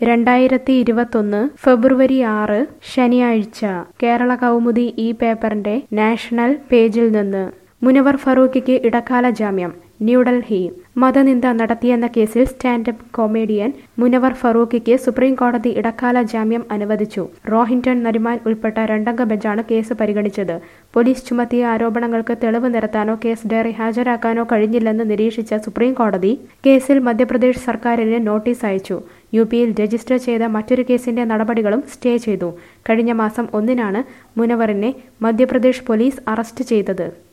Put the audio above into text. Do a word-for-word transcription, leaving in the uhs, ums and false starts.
രണ്ടായിരത്തി ഇരുപത്തൊന്ന് ഫെബ്രുവരി ആറ് ശനിയാഴ്ച കേരള കൗമുദി ഈ പേപ്പറിന്റെ നാഷണൽ പേജിൽ നിന്ന് മുനവർ ഫറൂഖിക്ക് ഇടക്കാല ജാമ്യം ന്യൂഡൽഹി മതനിന്ദ നടത്തിയെന്ന കേസിൽ സ്റ്റാൻഡപ്പ് കൊമേഡിയൻ മുനവർ ഫറൂഖിക്ക് സുപ്രീം കോടതി ഇടക്കാല ജാമ്യം അനുവദിച്ചു. റോഹിൻടൺ നരിമാൻ ഉൾപ്പെട്ട രണ്ടംഗ ബെഞ്ചാണ് കേസ് പരിഗണിച്ചത്. പോലീസ് ചുമത്തിയ ആരോപണങ്ങൾക്ക് തെളിവ് നിരത്താനോ കേസ് ഡയറി ഹാജരാക്കാനോ കഴിഞ്ഞില്ലെന്ന് നിരീക്ഷിച്ച സുപ്രീം കോടതി കേസിൽ മധ്യപ്രദേശ് സർക്കാരിന് നോട്ടീസ് അയച്ചു. യു പിയിൽ രജിസ്റ്റർ ചെയ്ത മറ്റൊരു കേസിന്റെ നടപടികളും സ്റ്റേ ചെയ്തു. കഴിഞ്ഞ മാസം ഒന്നിനാണ് മുനവറിനെ മധ്യപ്രദേശ് പോലീസ് അറസ്റ്റ് ചെയ്തത്.